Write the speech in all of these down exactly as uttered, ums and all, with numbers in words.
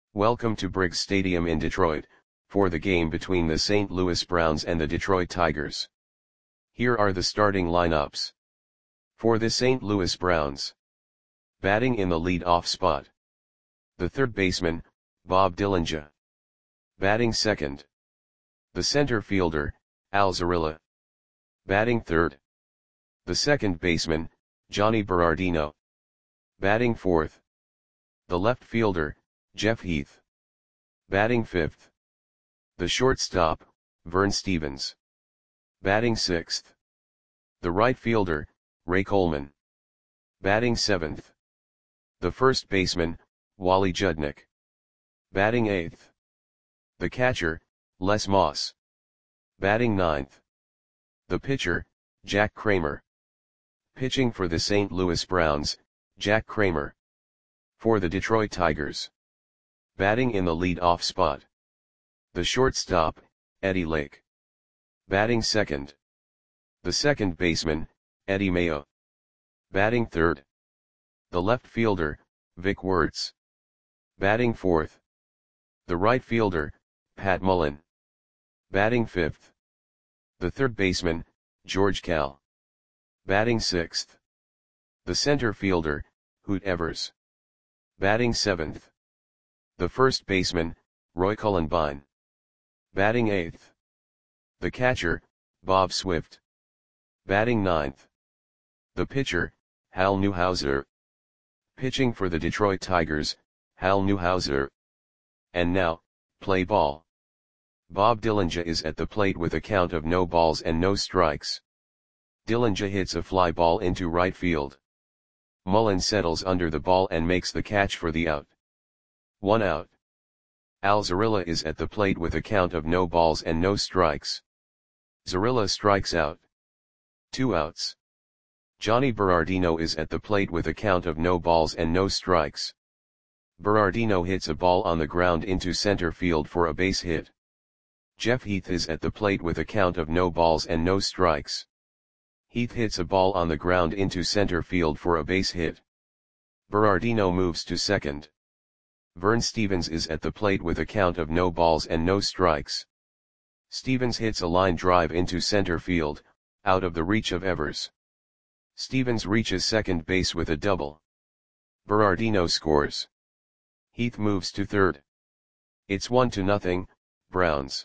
Welcome to Briggs Stadium in Detroit, for the game between the Saint Louis Browns and the Detroit Tigers. Here are the starting lineups. For the Saint Louis Browns. Batting in the lead-off spot. The third baseman, Bob Dillinger. Batting second. The center fielder, Al Zarilla. Batting third. The second baseman, Johnny Berardino. Batting fourth. The left fielder, Jeff Heath. Batting fifth. The shortstop, Vern Stephens. Batting sixth. The right fielder, Ray Coleman. Batting seventh. The first baseman, Wally Judnick. Batting eighth. The catcher, Les Moss. Batting ninth. The pitcher, Jack Kramer. Pitching for the Saint Louis Browns, Jack Kramer. For the Detroit Tigers. Batting in the lead-off spot. The shortstop, Eddie Lake. Batting second. The second baseman, Eddie Mayo. Batting third. The left fielder, Vic Wertz. Batting fourth. The right fielder, Pat Mullen. Batting fifth. The third baseman, George Kell. Batting sixth. The center fielder, Hoot Evers. Batting seventh. The first baseman, Roy Cullenbine. Batting eighth. The catcher, Bob Swift. Batting ninth. The pitcher, Hal Newhouser. Pitching for the Detroit Tigers, Hal Newhouser. And now, play ball. Bob Dillinger is at the plate with a count of no balls and no strikes. Dillinger hits a fly ball into right field. Mullen settles under the ball and makes the catch for the out. One out. Al Zarilla is at the plate with a count of no balls and no strikes. Zarilla strikes out. Two outs. Johnny Berardino is at the plate with a count of no balls and no strikes. Berardino hits a ball on the ground into center field for a base hit. Jeff Heath is at the plate with a count of no balls and no strikes. Heath hits a ball on the ground into center field for a base hit. Berardino moves to second. Vern Stephens is at the plate with a count of no balls and no strikes. Stephens hits a line drive into center field, out of the reach of Evers. Stephens reaches second base with a double. Berardino scores. Heath moves to third. It's one to nothing, Browns.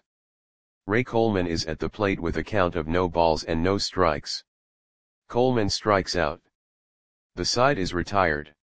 Ray Coleman is at the plate with a count of no balls and no strikes. Coleman strikes out. The side is retired.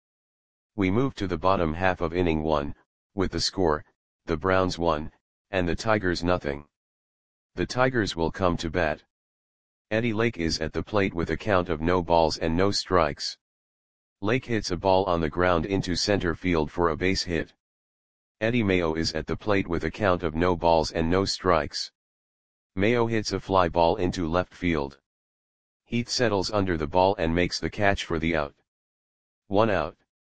We move to the bottom half of inning one, with the score, the Browns one, and the Tigers nothing. The Tigers will come to bat. Eddie Lake is at the plate with a count of no balls and no strikes. Lake hits a ball on the ground into center field for a base hit. Eddie Mayo is at the plate with a count of no balls and no strikes. Mayo hits a fly ball into left field. Heath settles under the ball and makes the catch for the out. One out.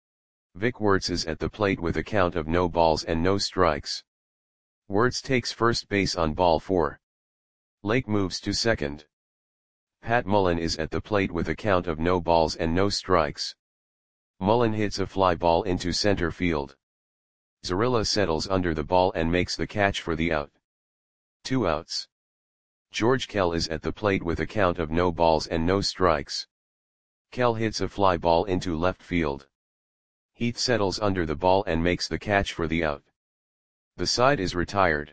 Vic Wertz is at the plate with a count of no balls and no strikes. Wertz takes first base on ball four. Lake moves to second. Pat Mullen is at the plate with a count of no balls and no strikes. Mullen hits a fly ball into center field. Zarilla settles under the ball and makes the catch for the out. Two outs. George Kell is at the plate with a count of no balls and no strikes. Kell hits a fly ball into left field. Heath settles under the ball and makes the catch for the out. The side is retired.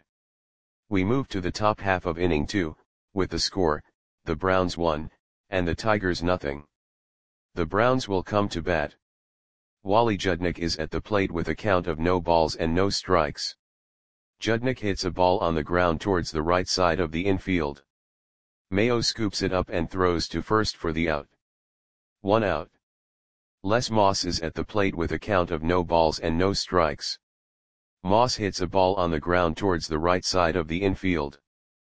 We move to the top half of inning two, with the score, the Browns one, and the Tigers nothing. The Browns will come to bat. Wally Judnick is at the plate with a count of no balls and no strikes. Judnick hits a ball on the ground towards the right side of the infield. Mayo scoops it up and throws to first for the out. One out. Les Moss is at the plate with a count of no balls and no strikes. Moss hits a ball on the ground towards the right side of the infield.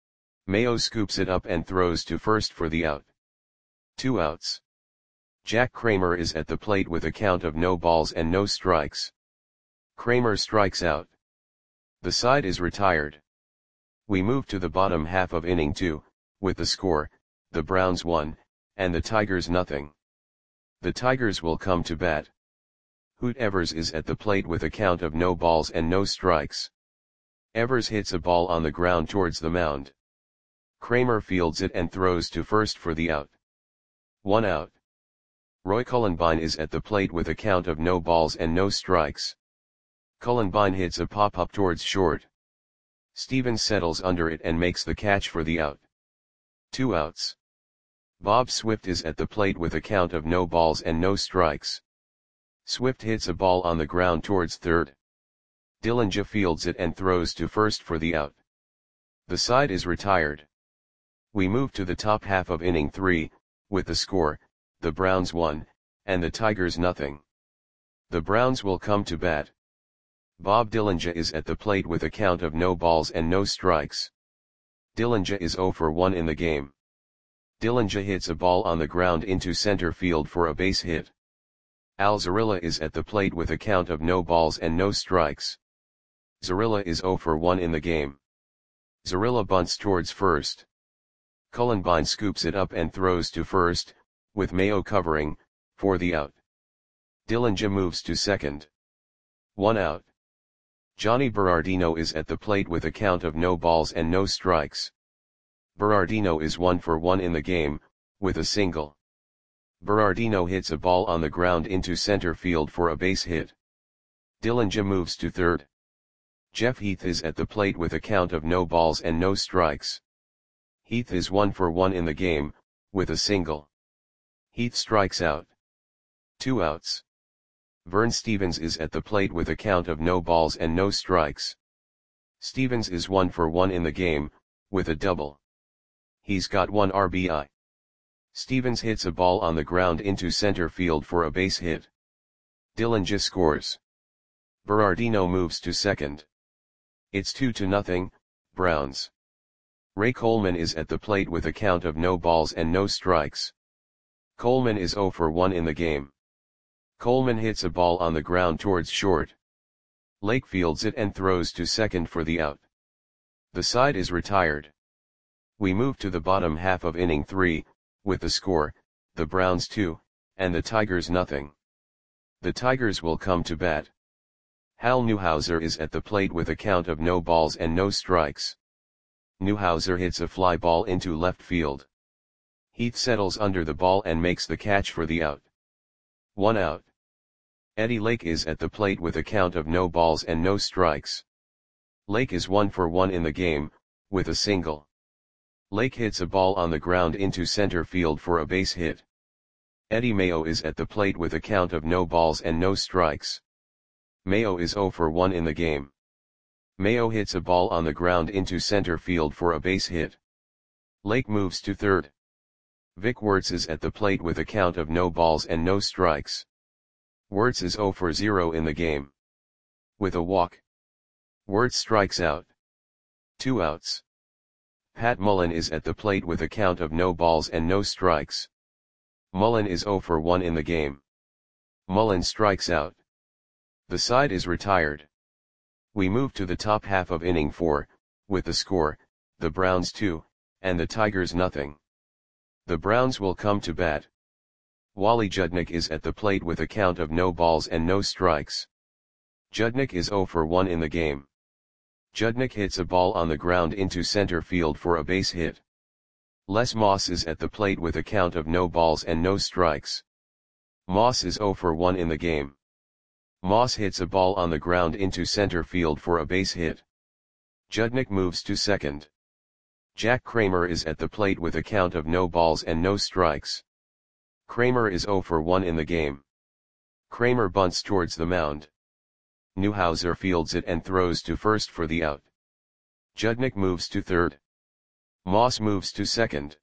Mayo scoops it up and throws to first for the out. Two outs. Jack Kramer is at the plate with a count of no balls and no strikes. Kramer strikes out. The side is retired. We move to the bottom half of inning two, with the score, the Browns one, and the Tigers nothing. The Tigers will come to bat. Hoot Evers is at the plate with a count of no balls and no strikes. Evers hits a ball on the ground towards the mound. Kramer fields it and throws to first for the out. One out. Roy Cullenbine is at the plate with a count of no balls and no strikes. Cullenbine hits a pop-up towards short. Stevens settles under it and makes the catch for the out. Two outs. Bob Swift is at the plate with a count of no balls and no strikes. Swift hits a ball on the ground towards third. Dillinger fields it and throws to first for the out. The side is retired. We move to the top half of inning three, with the score, the Browns one, and the Tigers nothing. The Browns will come to bat. Bob Dillinger is at the plate with a count of no balls and no strikes. Dillinger is zero for one in the game. Dillinger hits a ball on the ground into center field for a base hit. Al Zarilla is at the plate with a count of no balls and no strikes. Zarilla is zero for one in the game. Zarilla bunts towards first. Cullenbine scoops it up and throws to first, with Mayo covering, for the out. Dillinger moves to second. One out. Johnny Berardino is at the plate with a count of no balls and no strikes. Berardino is one for one in the game, with a single. Berardino hits a ball on the ground into center field for a base hit. Dillinger moves to third. Jeff Heath is at the plate with a count of no balls and no strikes. Heath is one for one in the game, with a single. Heath strikes out. Two outs. Vern Stevens is at the plate with a count of no balls and no strikes. Stevens is one for one in the game, with a double. He's got one R B I. Stevens hits a ball on the ground into center field for a base hit. Dillinger scores. Berardino moves to second. It's two to nothing, Browns. Ray Coleman is at the plate with a count of no balls and no strikes. Coleman is zero for one in the game. Coleman hits a ball on the ground towards short. Lake fields it and throws to second for the out. The side is retired. We move to the bottom half of inning three, with the score, the Browns two, and the Tigers nothing. The Tigers will come to bat. Hal Newhouser is at the plate with a count of no balls and no strikes. Newhouser hits a fly ball into left field. Heath settles under the ball and makes the catch for the out. One out. Eddie Lake is at the plate with a count of no balls and no strikes. Lake is one for one in the game, with a single. Lake hits a ball on the ground into center field for a base hit. Eddie Mayo is at the plate with a count of no balls and no strikes. Mayo is zero for one in the game. Mayo hits a ball on the ground into center field for a base hit. Lake moves to third. Vic Wertz is at the plate with a count of no balls and no strikes. Wertz is zero for zero in the game. With a walk. Wertz strikes out. Two outs. Pat Mullen is at the plate with a count of no balls and no strikes. Mullen is zero for one in the game. Mullen strikes out. The side is retired. We move to the top half of inning four, with the score, the Browns two, and the Tigers nothing. The Browns will come to bat. Wally Judnick is at the plate with a count of no balls and no strikes. Judnick is zero for one in the game. Judnick hits a ball on the ground into center field for a base hit. Les Moss is at the plate with a count of no balls and no strikes. Moss is zero for one in the game. Moss hits a ball on the ground into center field for a base hit. Judnick moves to second. Jack Kramer is at the plate with a count of no balls and no strikes. Kramer is zero for one in the game. Kramer bunts towards the mound. Newhouser fields it and throws to first for the out. Judnick moves to third. Moss moves to second.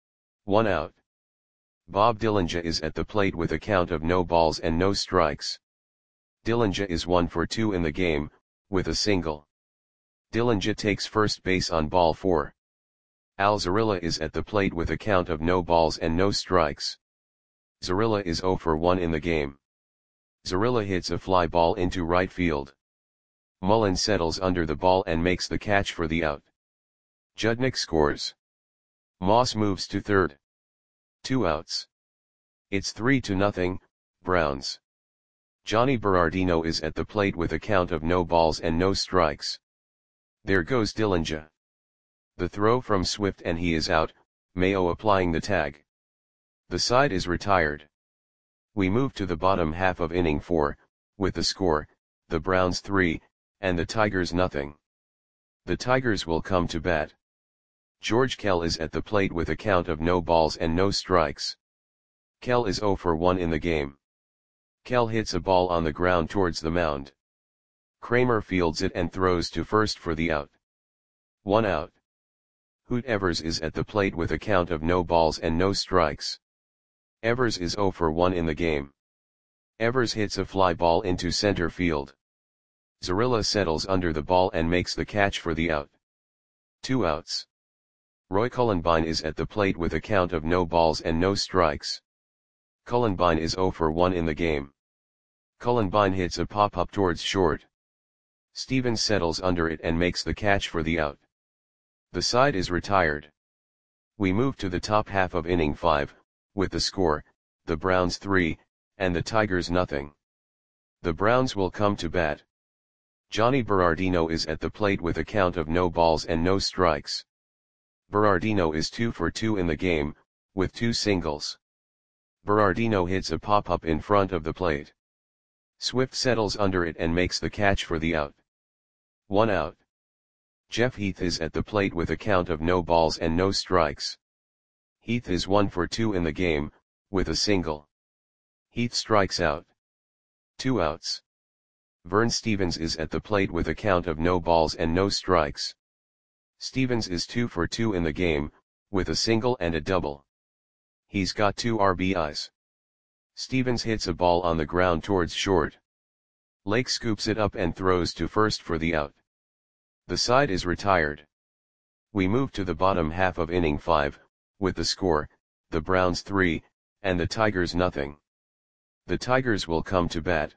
One out. Bob Dillinger is at the plate with a count of no balls and no strikes. Dillinger is one for two in the game, with a single. Dillinger takes first base on ball four. Al Zarilla is at the plate with a count of no balls and no strikes. Zarilla is zero for one in the game. Zarilla hits a fly ball into right field. Mullen settles under the ball and makes the catch for the out. Judnick scores. Moss moves to third. Two outs. It's three to nothing, Browns. Johnny Berardino is at the plate with a count of no balls and no strikes. There goes Dillinja. The throw from Swift and he is out, Mayo applying the tag. The side is retired. We move to the bottom half of inning four, with the score, the Browns three, and the Tigers nothing. The Tigers will come to bat. George Kell is at the plate with a count of no balls and no strikes. Kell is zero for one in the game. Kell hits a ball on the ground towards the mound. Kramer fields it and throws to first for the out. One out. Hoot Evers is at the plate with a count of no balls and no strikes. Evers is zero for one in the game. Evers hits a fly ball into center field. Zarilla settles under the ball and makes the catch for the out. Two outs. Roy Cullenbine is at the plate with a count of no balls and no strikes. Cullenbine is zero for one in the game. Cullenbine hits a pop-up towards short. Stevens settles under it and makes the catch for the out. The side is retired. We move to the top half of inning five, with the score, the Browns three, and the Tigers nothing. The Browns will come to bat. Johnny Berardino is at the plate with a count of no balls and no strikes. Berardino is two for two in the game, with two singles. Berardino hits a pop-up in front of the plate. Swift settles under it and makes the catch for the out. One out. Jeff Heath is at the plate with a count of no balls and no strikes. Heath is one for two in the game, with a single. Heath strikes out. Two outs. Vern Stevens is at the plate with a count of no balls and no strikes. Stevens is two for two in the game, with a single and a double. He's got two R B Is. Stevens hits a ball on the ground towards short. Lake scoops it up and throws to first for the out. The side is retired. We move to the bottom half of inning five, with the score, the Browns three, and the Tigers nothing. The Tigers will come to bat.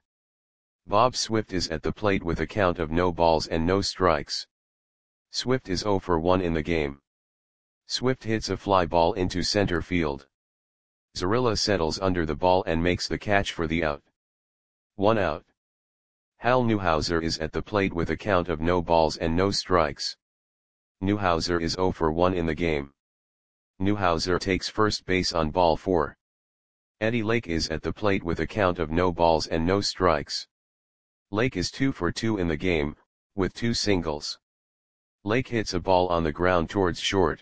Bob Swift is at the plate with a count of no balls and no strikes. Swift is zero for one in the game. Swift hits a fly ball into center field. Zarilla settles under the ball and makes the catch for the out. One out. Hal Newhouser is at the plate with a count of no balls and no strikes. Newhouser is zero for one in the game. Newhouser takes first base on ball four. Eddie Lake is at the plate with a count of no balls and no strikes. Lake is two for two in the game, with two singles. Lake hits a ball on the ground towards short.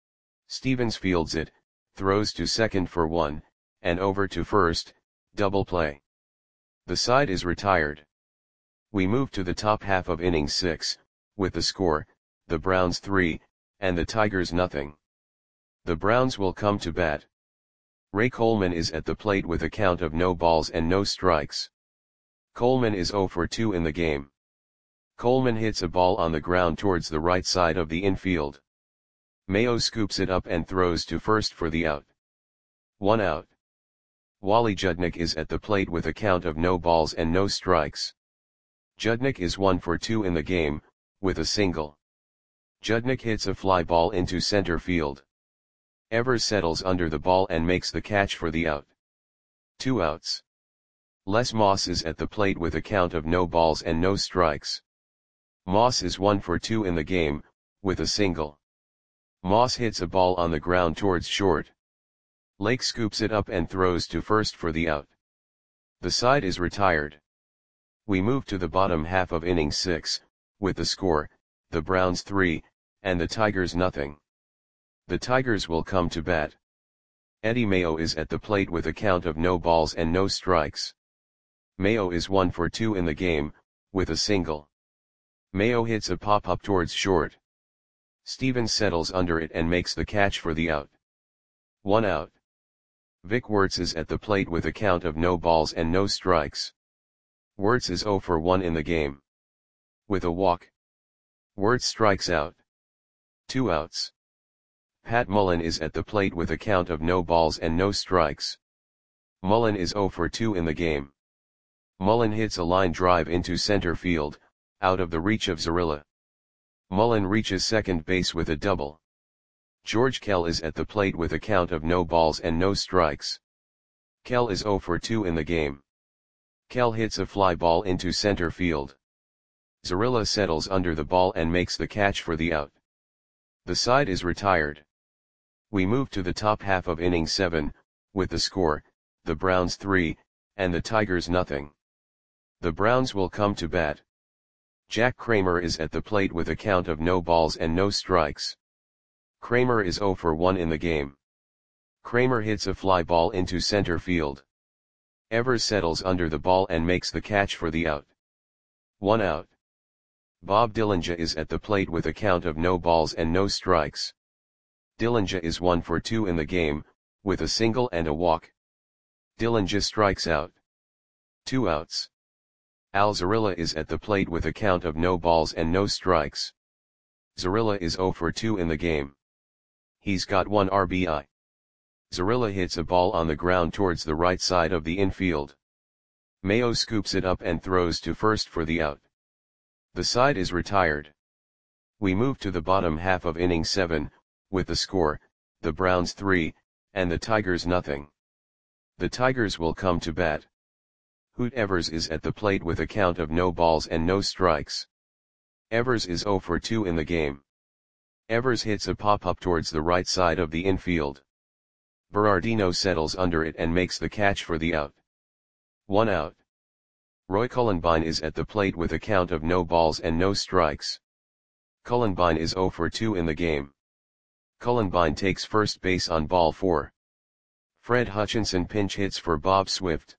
Stevens fields it, throws to second for one, and over to first, double play. The side is retired. We move to the top half of inning six, with the score, the Browns three, and the Tigers nothing. The Browns will come to bat. Ray Coleman is at the plate with a count of no balls and no strikes. Coleman is zero for two in the game. Coleman hits a ball on the ground towards the right side of the infield. Mayo scoops it up and throws to first for the out. One out. Wally Judnick is at the plate with a count of no balls and no strikes. Judnick is one for two in the game, with a single. Judnick hits a fly ball into center field. Evers settles under the ball and makes the catch for the out. Two outs. Les Moss is at the plate with a count of no balls and no strikes. Moss is one for two in the game, with a single. Moss hits a ball on the ground towards short. Lake scoops it up and throws to first for the out. The side is retired. We move to the bottom half of inning six, with the score, the Browns three, and the Tigers nothing. The Tigers will come to bat. Eddie Mayo is at the plate with a count of no balls and no strikes. Mayo is one for two in the game, with a single. Mayo hits a pop-up towards short. Stevens settles under it and makes the catch for the out. One out. Vic Wertz is at the plate with a count of no balls and no strikes. Wertz is zero for one in the game. With a walk. Wertz strikes out. Two outs. Pat Mullen is at the plate with a count of no balls and no strikes. Mullen is zero for two in the game. Mullen hits a line drive into center field, out of the reach of Zarilla. Mullen reaches second base with a double. George Kell is at the plate with a count of no balls and no strikes. Kell is zero for two in the game. Kell hits a fly ball into center field. Zarilla settles under the ball and makes the catch for the out. The side is retired. We move to the top half of inning seven, with the score, the Browns three, and the Tigers nothing. The Browns will come to bat. Jack Kramer is at the plate with a count of no balls and no strikes. Kramer is zero for one in the game. Kramer hits a fly ball into center field. Evers settles under the ball and makes the catch for the out. One out. Bob Dillinger is at the plate with a count of no balls and no strikes. Dillinger is one for two in the game, with a single and a walk. Dillinger strikes out. Two outs. Al Zarilla is at the plate with a count of no balls and no strikes. Zarilla is zero for two in the game. He's got one R B I. Zarilla hits a ball on the ground towards the right side of the infield. Mayo scoops it up and throws to first for the out. The side is retired. We move to the bottom half of inning seven, with the score, the Browns three, and the Tigers nothing. The Tigers will come to bat. Hoot Evers is at the plate with a count of no balls and no strikes. Evers is zero for two in the game. Evers hits a pop-up towards the right side of the infield. Berardino settles under it and makes the catch for the out. One out. Roy Cullenbine is at the plate with a count of no balls and no strikes. Cullenbine is zero for two in the game. Cullenbine takes first base on ball four. Fred Hutchinson pinch hits for Bob Swift.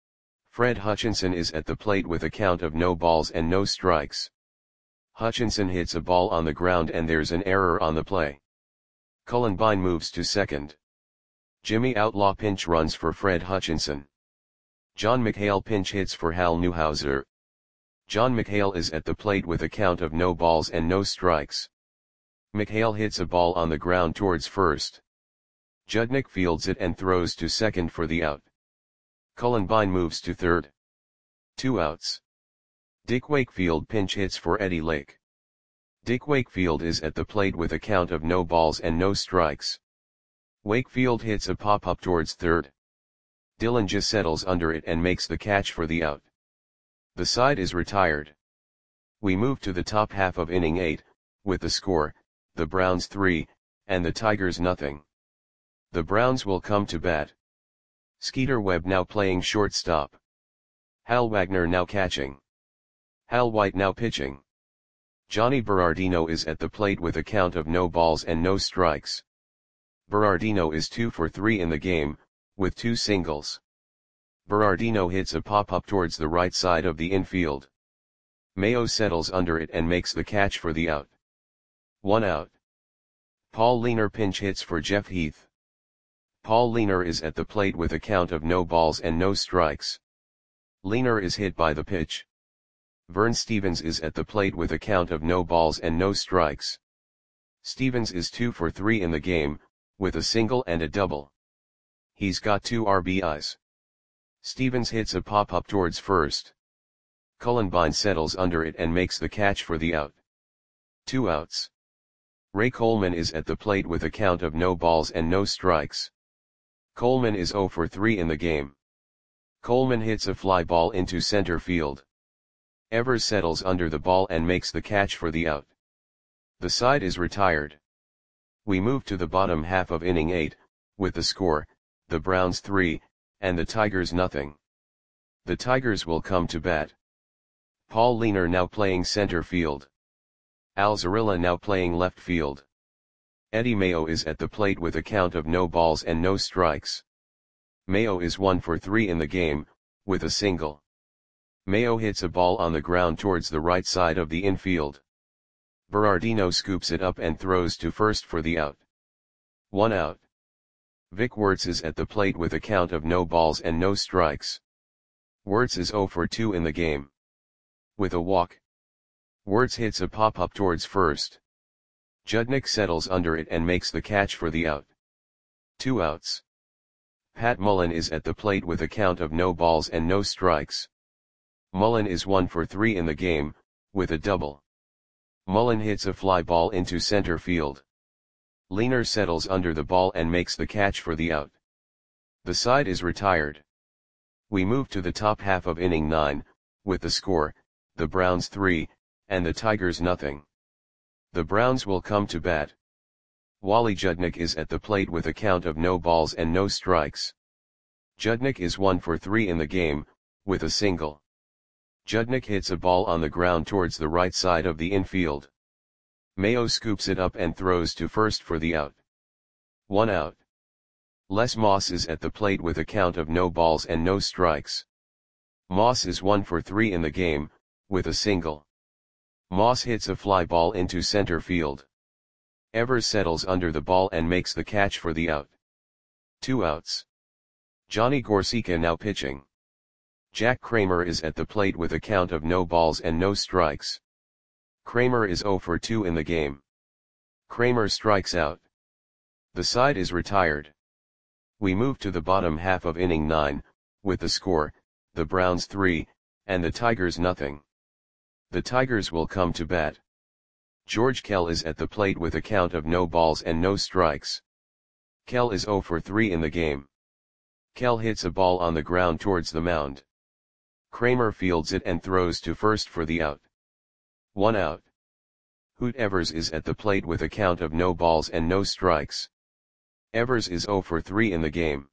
Fred Hutchinson is at the plate with a count of no balls and no strikes. Hutchinson hits a ball on the ground and there's an error on the play. Cullenbine moves to second. Jimmy Outlaw pinch runs for Fred Hutchinson. John McHale pinch hits for Hal Newhouser. John McHale is at the plate with a count of no balls and no strikes. McHale hits a ball on the ground towards first. Judnick fields it and throws to second for the out. Cullenbine moves to third. Two outs. Dick Wakefield pinch hits for Eddie Lake. Dick Wakefield is at the plate with a count of no balls and no strikes. Wakefield hits a pop-up towards third. Dillinger settles under it and makes the catch for the out. The side is retired. We move to the top half of inning eight, with the score, the Browns three, and the Tigers nothing. The Browns will come to bat. Skeeter Webb now playing shortstop. Hal Wagner now catching. Hal White now pitching. Johnny Berardino is at the plate with a count of no balls and no strikes. Berardino is two for three in the game, with two singles. Berardino hits a pop-up towards the right side of the infield. Mayo settles under it and makes the catch for the out. One out. Paul Leaner pinch hits for Jeff Heath. Paul Leaner is at the plate with a count of no balls and no strikes. Leaner is hit by the pitch. Vern Stevens is at the plate with a count of no balls and no strikes. Stevens is two for three in the game, with a single and a double. He's got two R B Is. Stevens hits a pop-up towards first. Cullenbine settles under it and makes the catch for the out. Two outs. Ray Coleman is at the plate with a count of no balls and no strikes. Coleman is zero for three in the game. Coleman hits a fly ball into center field. Evers settles under the ball and makes the catch for the out. The side is retired. We move to the bottom half of inning eight, with the score, the Browns three, and the Tigers nothing. The Tigers will come to bat. Paul Leaner now playing center field. Al Zarilla now playing left field. Eddie Mayo is at the plate with a count of no balls and no strikes. Mayo is one for three in the game, with a single. Mayo hits a ball on the ground towards the right side of the infield. Berardino scoops it up and throws to first for the out. One out. Vic Wertz is at the plate with a count of no balls and no strikes. Wertz is zero for two in the game. With a walk. Wertz hits a pop-up towards first. Judnick settles under it and makes the catch for the out. Two outs. Pat Mullen is at the plate with a count of no balls and no strikes. Mullen is one for three in the game, with a double. Mullen hits a fly ball into center field. Leaner settles under the ball and makes the catch for the out. The side is retired. We move to the top half of inning nine, with the score, the Browns three, and the Tigers nothing. The Browns will come to bat. Wally Judnick is at the plate with a count of no balls and no strikes. Judnick is one for three in the game, with a single. Judnick hits a ball on the ground towards the right side of the infield. Mayo scoops it up and throws to first for the out. One out. Les Moss is at the plate with a count of no balls and no strikes. Moss is one for three in the game, with a single. Moss hits a fly ball into center field. Evers settles under the ball and makes the catch for the out. Two outs. Johnny Gorsica now pitching. Jack Kramer is at the plate with a count of no balls and no strikes. Kramer is zero for two in the game. Kramer strikes out. The side is retired. We move to the bottom half of inning nine, with the score, the Browns three, and the Tigers nothing. The Tigers will come to bat. George Kell is at the plate with a count of no balls and no strikes. Kell is zero for three in the game. Kell hits a ball on the ground towards the mound. Kramer fields it and throws to first for the out. One out. Hoot Evers is at the plate with a count of no balls and no strikes. Evers is zero for three in the game.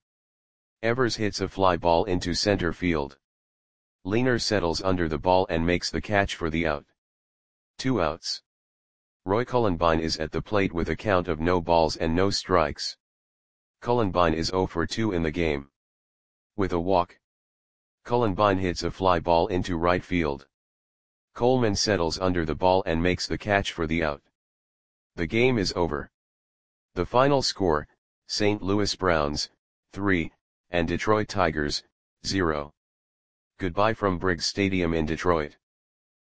Evers hits a fly ball into center field. Leaner settles under the ball and makes the catch for the out. Two outs. Roy Cullenbine is at the plate with a count of no balls and no strikes. Cullenbine is zero for two in the game. With a walk. Cullenbine hits a fly ball into right field. Coleman settles under the ball and makes the catch for the out. The game is over. The final score, Saint Louis Browns, three, and Detroit Tigers, zero. Goodbye from Briggs Stadium in Detroit.